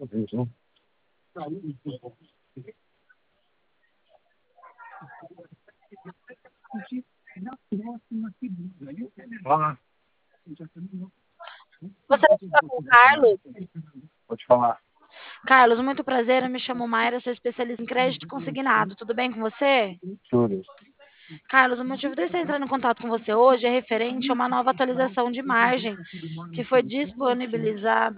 Fala, Você está com o Carlos? pode falar. Carlos, muito prazer. Eu me chamo Mayra, sou especialista em crédito consignado. Tudo bem com você? Tudo. Carlos, o motivo de eu estar entrando em contato com você hoje é referente a uma nova atualização de margem que foi disponibilizada